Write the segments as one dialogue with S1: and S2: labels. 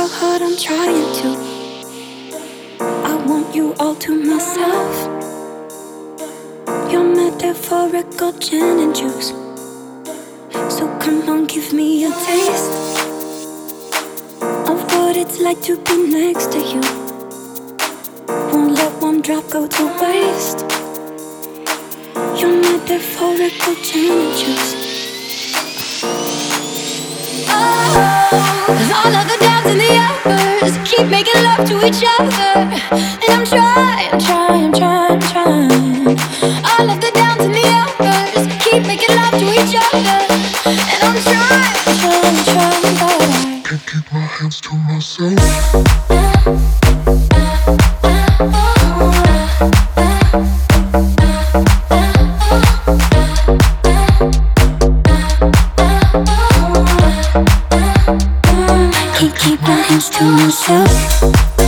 S1: how hard I'm trying to. I want you all to myself. Your metaphorical gin and juice. So come on, give me a taste of what it's like to be next to you. Won't let one drop go to waste. Your metaphorical gin and juice. Cause all of the downs and the uppers keep making love to each other. And I'm trying. All of the downs and the uppers keep making love to each other. And I'm trying, but I
S2: can't keep my hands to myself.
S1: Can't keep my hands to myself.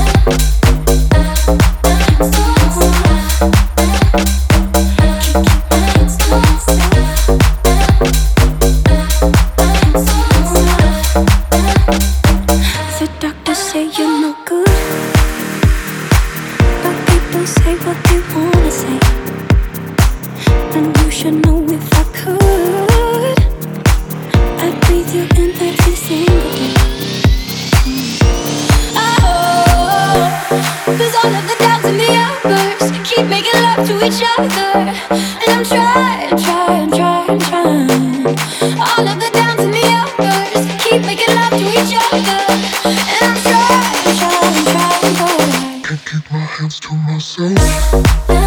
S1: The doctors say you're no good, but people say what they wanna say. And you should know if I could, I'd breathe you in every single day. Cause all of the downs and the uppers keep making love to each other. And I'm trying. All of the downs and the uppers keep making love to each other. And I'm trying, but I
S2: can't keep my hands to myself.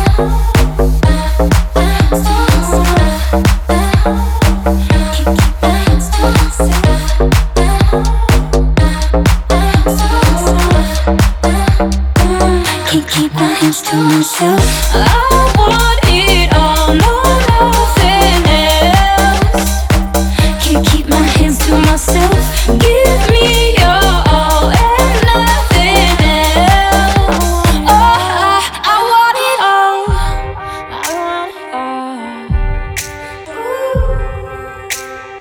S1: Can't keep my hands to myself. I want it all, no nothing else. Can't keep my hands to myself. Give me your all and nothing else. Oh, I want it all. I want it all. Ooh.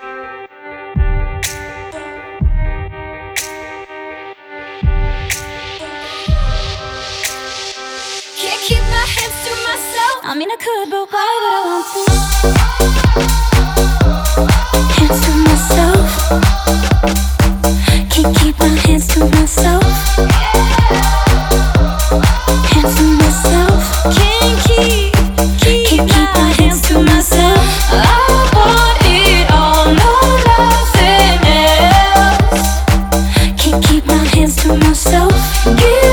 S1: Can't keep my hands to myself. I mean I could, but why would I want to? Hands to myself. Can't keep my hands to myself. Hands to myself. Can't keep my hands to myself. I want it all, no nothing else. Can't keep my hands to myself.